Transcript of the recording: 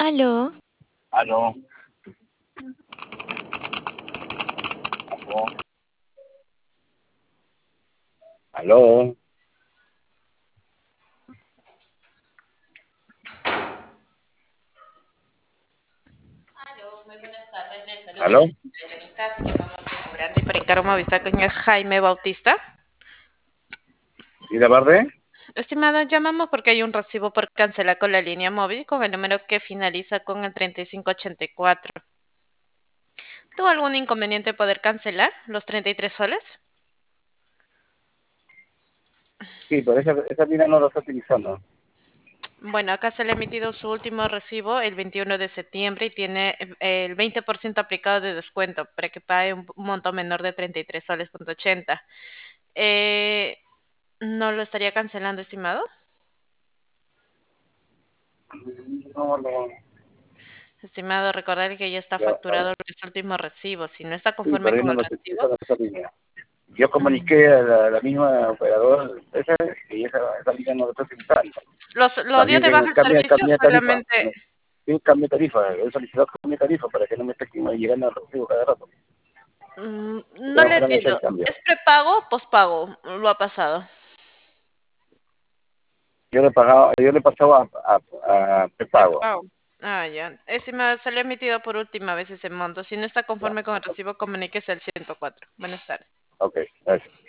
Aló, Aló, aló, aló, muy buenas tardes. Les saluda aló. la amistad. Llamamos de Morandi para encargo Movistar con el Jaime Bautista. ¿Y de parte? Estimado, llamamos porque hay un recibo por cancelar con la línea móvil con el número que finaliza con el 3584. ¿Tuvo algún inconveniente poder cancelar los 33 soles? Sí, pero esa línea no la está utilizando. Bueno, acá se le ha emitido su último recibo el 21 de septiembre y tiene el 20% aplicado de descuento para que pague un monto menor de 33 soles punto 80. Eh, ¿No lo estaría cancelando, estimado? No, no, Estimado, recordar que ya está ya, facturado los últimos recibos. Si no está sí, conforme pero yo con no el la estoy recibo, utilizando esa línea. Yo mm, comuniqué a la misma operadora esa, y esa línea no la está utilizando. lo Más dio bien de que baja el servicio, cambie de tarifa. solamente Sí, cambie de tarifa. He solicitado cambio de tarifa para que no me esté llegando al recibo cada rato. no Tengo le que hacer el entiendo. cambio. ¿Es prepago o pospago? Lo ha pasado. Yo le he pasado a prepago. Prepago. Ah, ya. Estimado, se le ha emitido por última vez ese monto. Si no está Ya, conforme con el recibo, comuníquese al 104. Buenas tardes. ok, gracias.